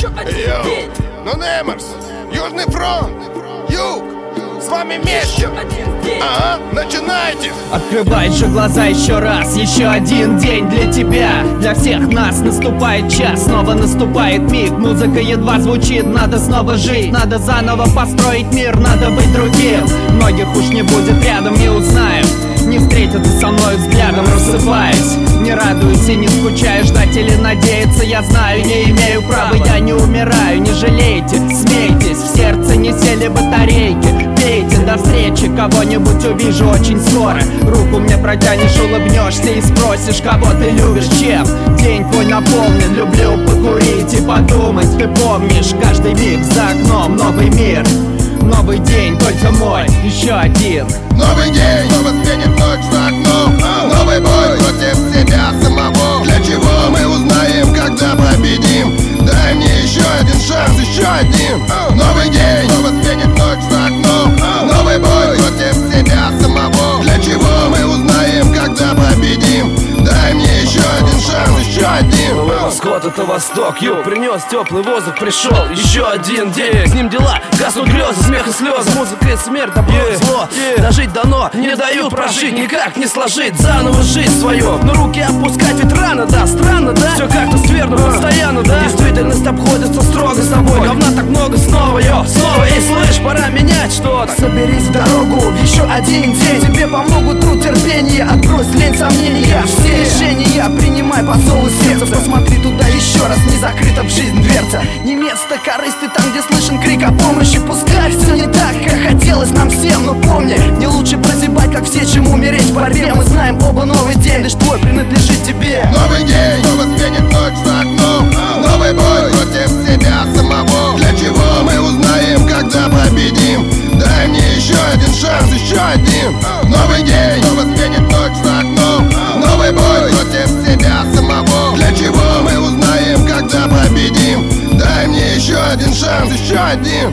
еще один день. Ну Немерс, Южный фронт, Юг, с вами вместе. Ага, начинайте. Открывай же глаза еще раз. Еще один день для тебя. Для всех нас наступает час. Снова наступает миг. Музыка едва звучит. Надо снова жить. Надо заново построить мир. Надо быть другим. Многих уж не будет рядом, не узнаю. Не встретятся со мной взглядом, рассыпаясь. Не радуйся, не скучаю, ждать или надеяться. Я знаю, не имею права, я не умираю. Не жалейте, смейтесь, в сердце не сели батарейки. Пейте, до встречи, кого-нибудь увижу очень скоро. Руку мне протянешь, улыбнешься и спросишь, кого ты любишь, чем. День твой наполнен, люблю покурить и подумать. Ты помнишь, каждый миг за окном новый мир. Новый день, только мой, еще один. Новый день, снова светит ночь за окном. Новый бой против себя самого. Для чего мы узнаем, когда победим? Дай мне еще один шанс, еще один. Новый день, снова светит ночь за окном. Новый бой против себя самого. Для чего мы узнаем, когда победим? Дай мне еще один шанс, еще один. Восход это восток, юг принес теплый воздух, пришел еще один день. С ним дела, гаснут грезы, смех и слезы, музыка и смерть, добро и зло. Дожить дано, не дают прожить, никак не сложить заново жизнь свою. Но руки опускать ведь рано, да, странно, да? Все как-то скверно, постоянно, да? Действительность обходится строго с тобой. Говна так много, снова, снова, эй, слышь, пора менять что-то. Соберись в дорогу в еще один день. Тебе помогут труд, терпение, отбрось лень, сомнения. Все решения принимай по зову сердца. Посмотри туда еще раз, не закрыта в жизнь дверца. Не место корысти там, где слышен крик о помощи. Пускай все не так, как хотелось нам всем, но помни, не лучше прозябать, как все, чем умереть в борьбе. Мы знаем оба, новый день лишь твой принадлежит тебе. Новый день, снова светит ночь за окном. Новый бой против себя самого. Для чего мы узнаем, когда победим? Дай мне еще один шанс, еще один. Новый день, снова светит ночь за окном. Новый бой против себя самого. Для чего мы узнаем, когда победим? Дай мне еще один шанс, еще один.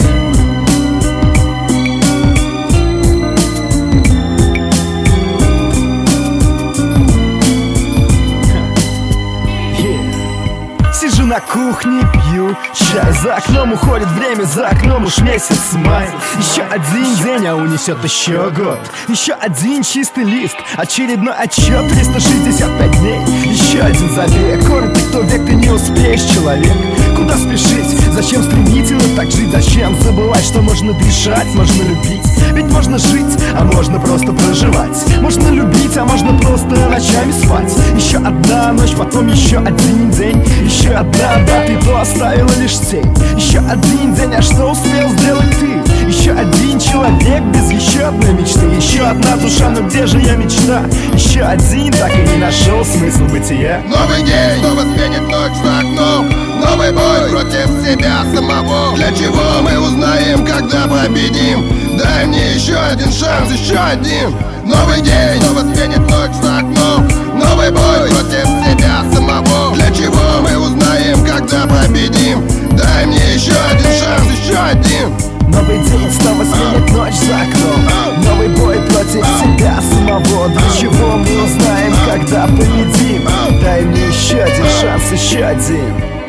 Сижу на кухне, пью чай. За окном уходит время, за окном уж месяц май. Еще один день, а унесет еще год. Еще один чистый лист, очередной отчет. 365 дней, еще один забег. Коротко, кто век, ты не успеешь, человек. Куда спешить? Зачем стремительно так жить? Зачем забывать, что можно дышать, можно любить? Ведь можно жить, а можно просто проживать. Можно любить, а можно просто ночами спать. Еще одна ночь, потом еще один день. Еще одна, да, ты то оставила лишь тень. Еще один день, а что успел сделать ты? Еще один человек без еще одной мечты. Еще одна душа, но где же я мечта? Еще один, так и не нашел смысл бытия. Новый день, снова светит ночь за окном. Новый бой против себя самого. Для чего мы узнаем, когда победим? Дай мне еще один шанс, еще один. Новый день, снова светит ночь за окном. Новый бой против себя самого. Для чего мы узнаем, когда победим? Дай мне еще один шанс, еще один. Новый день, снова сменит ночь за окном. Новый бой против себя самого. Для чего мы узнаем, когда победим? Дай мне еще один шанс, еще один.